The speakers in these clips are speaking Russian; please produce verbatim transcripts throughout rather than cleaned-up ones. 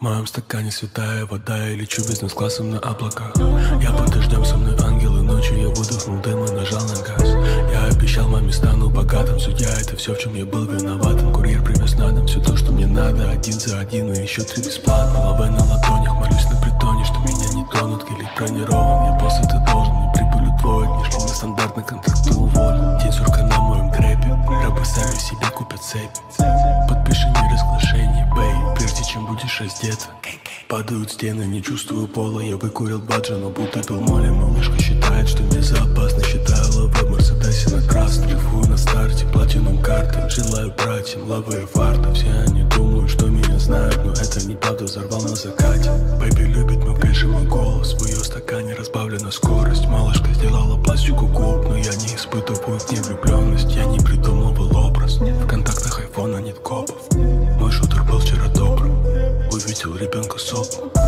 моем стакане святая вода, я лечу бизнес-классом на облаках. Я под дождем, со мной ангелы, ночью я выдохнул дым и нажал на газ. Я обещал маме, стану богатым, судья, это все, в чем я был виноватым. Курьер привез на дом все то, что мне надо, один за один и еще три бесплатно. Лавэ на ладонях, молюсь на притоне, что меня не тронут, гелик бронирован. Я босс, это должен, и прибыль удвоить, нежели нестандартный контракт, ты уволен. Тень сурка на моем грэпе, рабы сами себе купят цепь. Подпиши неразглашение, бэй, прежде чем будешь раздет. Падают стены, не чувствую пола. Я выкурил баджа, но будто пил моли. Малышка считает, что безопасно. Считаю лавэ в Мерседесе на крас. Дрейфую на старте, платином карты. Желаю братьям лавы и фарта. Все они думают, что меня знают, но это неправда, взорвал на закате. Бэйби любит мой кэш и мой голос. В ее стакане разбавлена скорость. Малышка сделала пластику губ, но я не испытываю к ней влюбленность. Я не придумывал образ. В контактах айфона нет копов. Мой шутер был вчера добрым. Увидел ребенка сопом.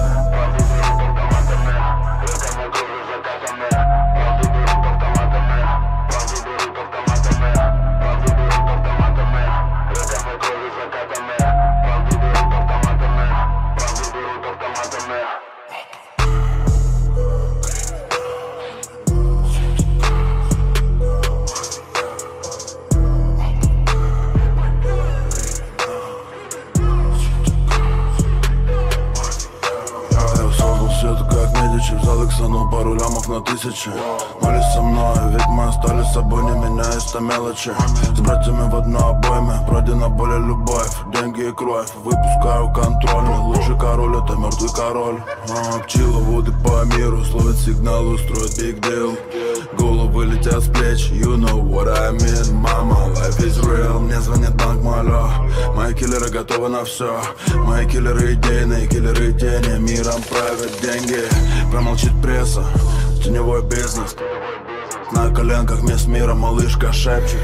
Взял иксанул пару лямов на тысячи. Молись со мной, ведь мы остались с собой, не меняясь то мелочи. С братьями в одной обойме, пройдена более любовь, деньги и кровь. Выпускаю контрольный, лучший король, это мертвый король. а, Пчеловоды по миру словят сигнал, устроят big deal. Головы летят с плеч, you know what I mean. Мама, life is real, мне звонит банк, малё. Мои киллеры готовы на все. Мои киллеры идейные, киллеры тени. Миром правят деньги. Промолчит пресса, теневой бизнес. На коленках вместо мира малышка шепчет.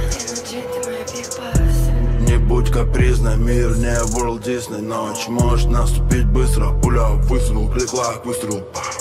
Не будь капризной, мир не World Disney. Ночь может наступить быстро. Пуля высунул, приклад, выстрел.